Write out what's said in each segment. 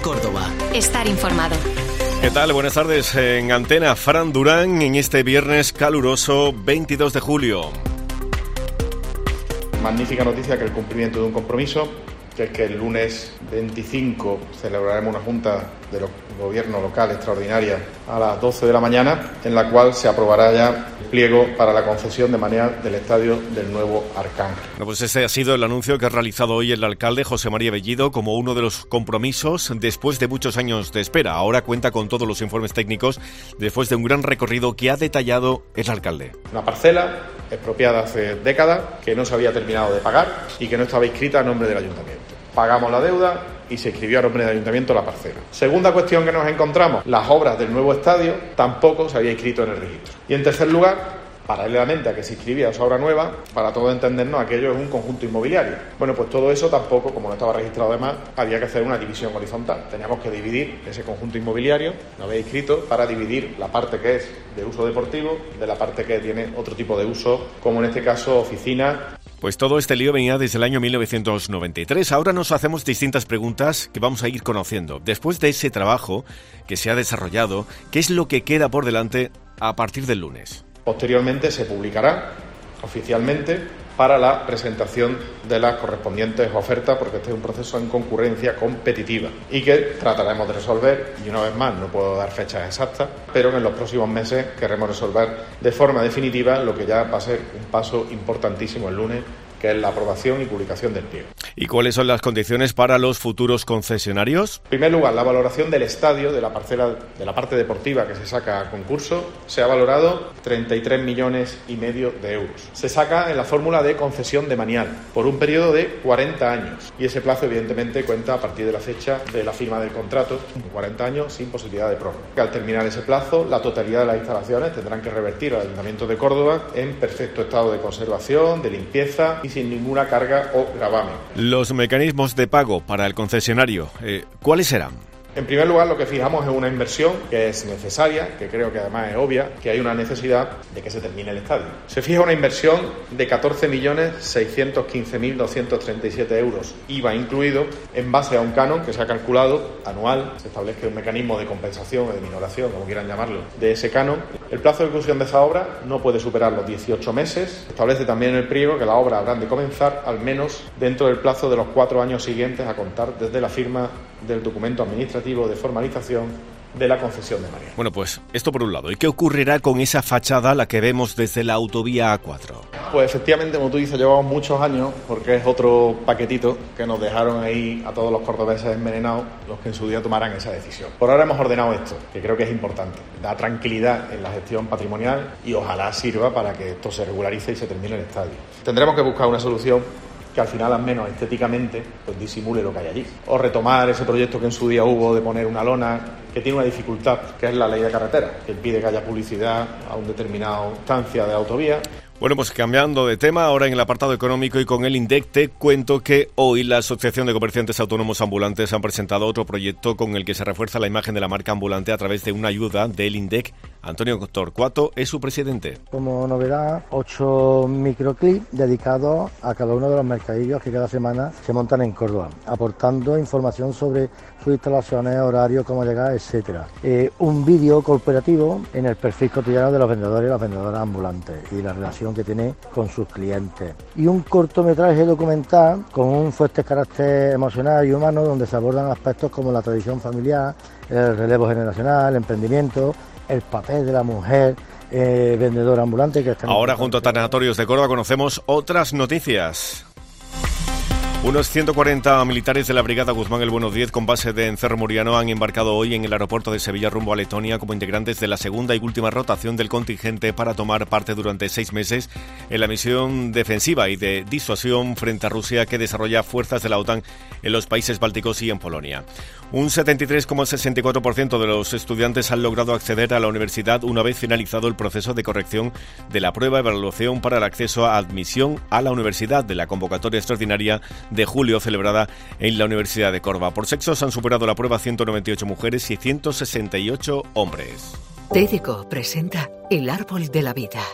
Córdoba. Estar informado. ¿Qué tal? Buenas tardes. En Antena, Fran Durán en este viernes caluroso 22 de julio. Magnífica noticia, que el cumplimiento de un compromiso, que es que el lunes 25 celebraremos una junta de gobierno local extraordinaria a las 12 de la mañana, en la cual se aprobará ya el pliego para la concesión de manera del estadio del nuevo Arcángel. Bueno, pues ese ha sido el anuncio que ha realizado hoy el alcalde José María Bellido como uno de los compromisos después de muchos años de espera. Ahora cuenta con todos los informes técnicos después de un gran recorrido que ha detallado el alcalde. Una parcela expropiada hace décadas, que no se había terminado de pagar y que no estaba inscrita a nombre del ayuntamiento. Pagamos la deuda y se inscribió a nombre del ayuntamiento la parcela. Segunda cuestión que nos encontramos: las obras del nuevo estadio tampoco se había inscrito en el registro. Y en tercer lugar, paralelamente a que se inscribía esa obra nueva, para todos entendernos, aquello es un conjunto inmobiliario. Bueno, pues todo eso tampoco, como no estaba registrado además, había que hacer una división horizontal. Teníamos que dividir ese conjunto inmobiliario, no había inscrito, para dividir la parte que es de uso deportivo de la parte que tiene otro tipo de uso, como en este caso oficina. Pues todo este lío venía desde el año 1993. Ahora nos hacemos distintas preguntas que vamos a ir conociendo. Después de ese trabajo que se ha desarrollado, ¿qué es lo que queda por delante a partir del lunes? Posteriormente se publicará oficialmente para la presentación de las correspondientes ofertas, porque este es un proceso en concurrencia competitiva y que trataremos de resolver, y una vez más no puedo dar fechas exactas, pero que en los próximos meses querremos resolver de forma definitiva lo que ya va a ser un paso importantísimo el lunes, que es la aprobación y publicación del pliego. ¿Y cuáles son las condiciones para los futuros concesionarios? En primer lugar, la valoración del estadio, de la parcela, de la parte deportiva que se saca a concurso, se ha valorado 33,5 millones de euros. Se saca en la fórmula de concesión demanial por un periodo de 40 años y ese plazo evidentemente cuenta a partir de la fecha de la firma del contrato, 40 años sin posibilidad de prórroga. Al terminar ese plazo, la totalidad de las instalaciones tendrán que revertir al Ayuntamiento de Córdoba en perfecto estado de conservación, de limpieza y sin ninguna carga o gravamen. Los mecanismos de pago para el concesionario, ¿cuáles serán? En primer lugar, lo que fijamos es una inversión que es necesaria, que creo que además es obvia, que hay una necesidad de que se termine el estadio. Se fija una inversión de 14.615.237 euros, IVA incluido, en base a un canon que se ha calculado anual. Se establece un mecanismo de compensación o de minoración, como quieran llamarlo, de ese canon. El plazo de ejecución de esa obra no puede superar los 18 meses. Establece también en el pliego que las obras habrán de comenzar al menos dentro del plazo de los 4 años siguientes a contar desde la firma del documento administrativo de formalización de la concesión de manera. Bueno, pues esto por un lado. ¿Y qué ocurrirá con esa fachada, la que vemos desde la autovía A4? Pues efectivamente, como tú dices, llevamos muchos años, porque es otro paquetito que nos dejaron ahí a todos los cordobeses envenenados, los que en su día tomaran esa decisión. Por ahora hemos ordenado esto, que creo que es importante. Da tranquilidad en la gestión patrimonial y ojalá sirva para que esto se regularice y se termine el estadio. Tendremos que buscar una solución que al final, al menos estéticamente, pues disimule lo que hay allí. O retomar ese proyecto que en su día hubo de poner una lona, que tiene una dificultad, que es la ley de carretera, que impide que haya publicidad a un determinado distancia de autovía. Bueno, pues cambiando de tema, ahora en el apartado económico y con el INDEC, te cuento que hoy la Asociación de Comerciantes Autónomos Ambulantes han presentado otro proyecto con el que se refuerza la imagen de la marca ambulante a través de una ayuda del INDEC. Antonio Torcuato es su presidente. Como novedad, 8 microclips dedicados a cada uno de los mercadillos que cada semana se montan en Córdoba, aportando información sobre sus instalaciones, horarios, cómo llegar, etcétera. Un vídeo cooperativo en el perfil cotidiano de los vendedores y las vendedoras ambulantes y la relación que tiene con sus clientes. Y un cortometraje documental con un fuerte carácter emocional y humano donde se abordan aspectos como la tradición familiar, el relevo generacional, el emprendimiento, el papel de la mujer vendedora ambulante. Que está ahora junto a Tanatorios de Córdoba conocemos otras noticias. Unos 140 militares de la Brigada Guzmán el Buenos 10 con base en Cerro Muriano han embarcado hoy en el aeropuerto de Sevilla rumbo a Letonia como integrantes de la segunda y última rotación del contingente para tomar parte durante 6 meses en la misión defensiva y de disuasión frente a Rusia que desarrolla fuerzas de la OTAN en los países bálticos y en Polonia. Un 73,64% de los estudiantes han logrado acceder a la universidad una vez finalizado el proceso de corrección de la prueba de evaluación para el acceso a admisión a la universidad de la convocatoria extraordinaria de julio celebrada en la Universidad de Córdoba. Por sexos han superado la prueba 198 mujeres y 168 hombres. Tédico presenta El árbol de la vida.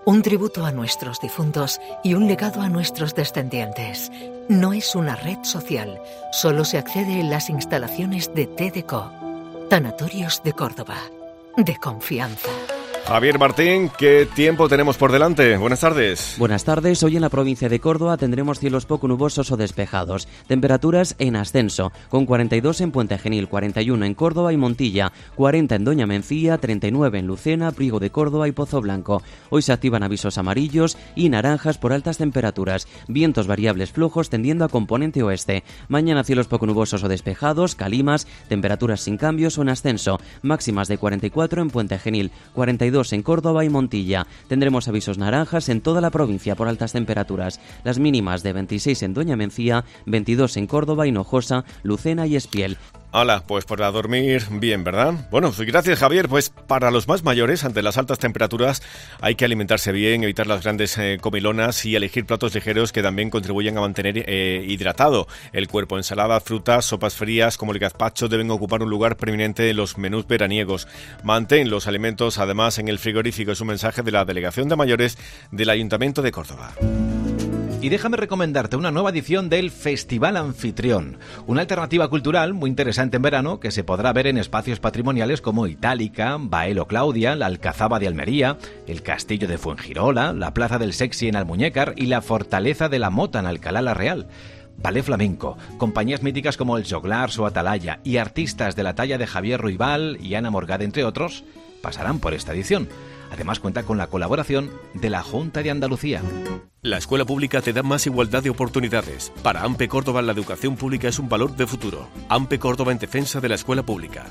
un tributo a nuestros difuntos y un legado a nuestros descendientes. No es una red social, solo se accede en las instalaciones de TDCO. Tanatorios de Córdoba, de confianza. Javier Martín, ¿qué tiempo tenemos por delante? Buenas tardes. Buenas tardes. Hoy en la provincia de Córdoba tendremos cielos poco nubosos o despejados. Temperaturas en ascenso, con 42 en Puente Genil, 41 en Córdoba y Montilla, 40 en Doña Mencía, 39 en Lucena, Priego de Córdoba y Pozo Blanco. Hoy se activan avisos amarillos y naranjas por altas temperaturas. Vientos variables flojos tendiendo a componente oeste. Mañana cielos poco nubosos o despejados, calimas, temperaturas sin cambios o en ascenso. Máximas de 44 en Puente Genil, 42 en Córdoba y Montilla. Tendremos avisos naranjas en toda la provincia por altas temperaturas. Las mínimas de 26 en Doña Mencía, 22 en Córdoba, Hinojosa, Lucena y Espiel. Hala, pues para dormir bien, ¿verdad? Bueno, gracias Javier. Pues para los más mayores, ante las altas temperaturas, hay que alimentarse bien, evitar las grandes comilonas y elegir platos ligeros que también contribuyen a mantener hidratado el cuerpo. Ensaladas, frutas, sopas frías como el gazpacho deben ocupar un lugar preeminente en los menús veraniegos. Mantén los alimentos además en el frigorífico. Es un mensaje de la Delegación de Mayores del Ayuntamiento de Córdoba. Y déjame recomendarte una nueva edición del Festival Anfitrión, una alternativa cultural muy interesante en verano que se podrá ver en espacios patrimoniales como Itálica, Baelo Claudia, la Alcazaba de Almería, el Castillo de Fuengirola, la Plaza del Sexy en Almuñécar y la Fortaleza de la Mota en Alcalá la Real. Ballet flamenco, compañías míticas como el Joglars o Atalaya y artistas de la talla de Javier Ruibal y Ana Morgade, entre otros, pasarán por esta edición. Además cuenta con la colaboración de la Junta de Andalucía. La escuela pública te da más igualdad de oportunidades. Para AMPE Córdoba la educación pública es un valor de futuro. AMPE Córdoba en defensa de la escuela pública.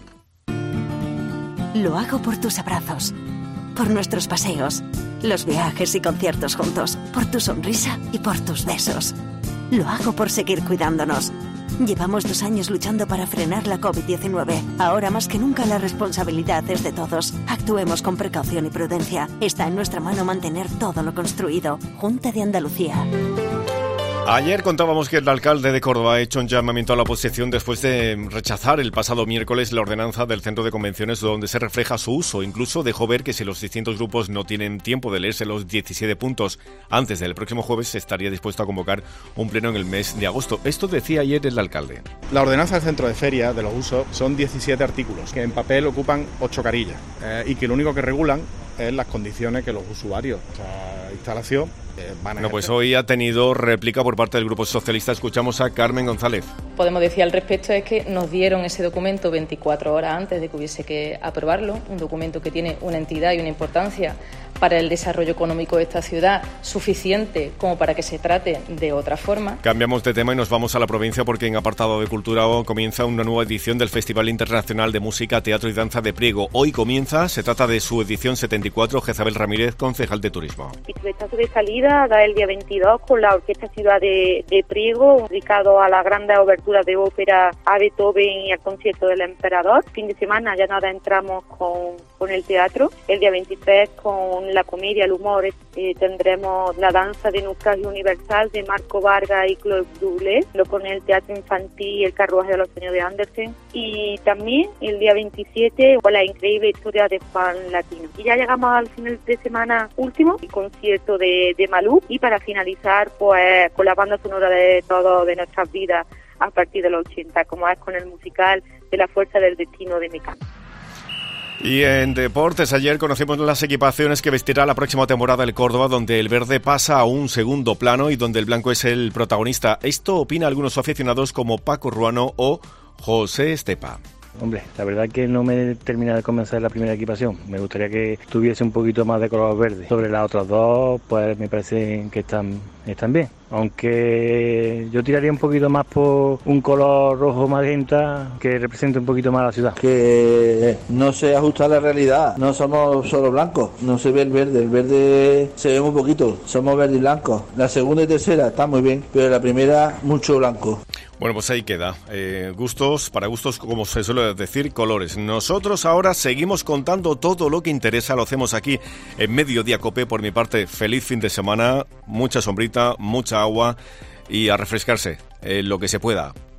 Lo hago por tus abrazos, por nuestros paseos, los viajes y conciertos juntos, por tu sonrisa y por tus besos. Lo hago por seguir cuidándonos. Llevamos 2 años luchando para frenar la COVID-19. Ahora más que nunca la responsabilidad es de todos. Actuemos con precaución y prudencia. Está en nuestra mano mantener todo lo construido. Junta de Andalucía. Ayer contábamos que el alcalde de Córdoba ha hecho un llamamiento a la oposición después de rechazar el pasado miércoles la ordenanza del centro de convenciones donde se refleja su uso. Incluso dejó ver que si los distintos grupos no tienen tiempo de leerse los 17 puntos antes del próximo jueves, estaría dispuesto a convocar un pleno en el mes de agosto. Esto decía ayer el alcalde. La ordenanza del centro de feria de los usos son 17 artículos que en papel ocupan 8 carillas y que lo único que regulan es las condiciones que los usuarios de esta instalación van a ejercer. Pues hoy ha tenido réplica por parte del Grupo Socialista. Escuchamos a Carmen González. Podemos decir al respecto es que nos dieron ese documento 24 horas antes de que hubiese que aprobarlo, un documento que tiene una entidad y una importancia para el desarrollo económico de esta ciudad suficiente como para que se trate de otra forma. Cambiamos de tema y nos vamos a la provincia porque en apartado de cultura comienza una nueva edición del Festival Internacional de Música, Teatro y Danza de Priego. Hoy comienza, se trata de su edición 74, Jezabel Ramírez, concejal de Turismo. El pistoletazo de salida da el día 22 con la Orquesta Ciudad de Priego, dedicado a las grandes oberturas de ópera, a Beethoven y al concierto del Emperador. Fin de semana ya nos adentramos con el teatro. El día 23 con la comedia, el humor, tendremos la danza de Naufragio Universal de Marco Vargas y Claude Doublet, con el teatro infantil El carruaje de los sueños de Andersen, y también el día 27 con la increíble historia de Juan Latino. Y ya llegamos al final de semana último, el concierto de Malú, y para finalizar pues con la banda sonora de todo de nuestras vidas a partir de los 80, como es con el musical de La fuerza del destino de Mecano. Y en deportes, ayer conocimos las equipaciones que vestirá la próxima temporada el Córdoba, donde el verde pasa a un segundo plano y donde el blanco es el protagonista. Esto opina algunos aficionados como Paco Ruano o José Estepa. Hombre, la verdad que no me termina de convencer la primera equipación. Me gustaría que tuviese un poquito más de color verde. Sobre las otras dos, pues me parece que están bien. Aunque yo tiraría un poquito más por un color rojo magenta que represente un poquito más la ciudad. Que no se ajusta a la realidad. No somos solo blancos, no se ve el verde se ve muy poquito, somos verde y blanco. La segunda y tercera está muy bien, pero la primera mucho blanco. Bueno, pues ahí queda. Gustos, para gustos, como se suele decir, colores. Nosotros ahora seguimos contando todo lo que interesa, lo hacemos aquí en Mediodía Cope. Por mi parte, feliz fin de semana, mucha sombrita, mucha agua y a refrescarse lo que se pueda.